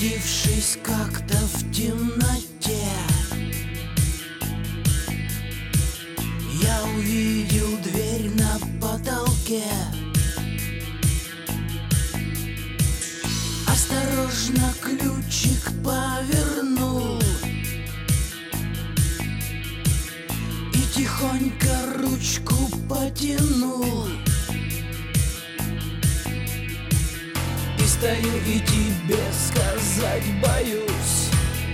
Заблудившись как-то в темноте, я увидел дверь на потолке. Осторожно ключик повернул и тихонько ручку потянул. И стою и тебе сказать боюсь,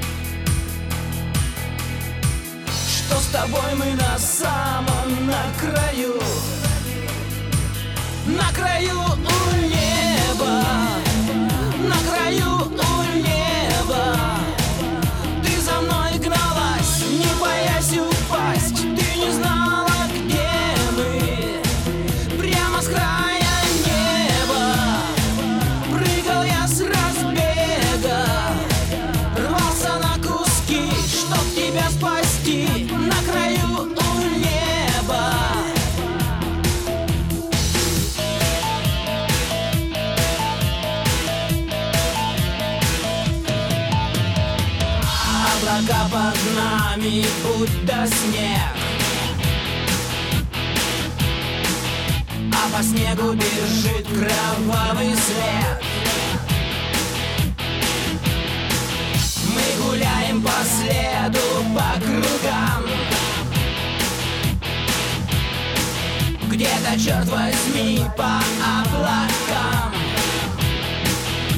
что с тобой мы на самом краю. На краю у неба, на краю у неба. Ты за мной гналась, не боясь упасть. Ты не знала, где мы, прямо с края неба. Прыгал я с разбега, рвался на куски, чтоб тебя спасти. На краю у неба. Облака под нами, будто снег, а по снегу бежит кровавый след. Мы гуляем по следу, по кругам. Где-то, черт возьми, по облакам.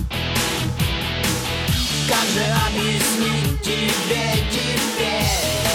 Как же объяснить тебе теперь,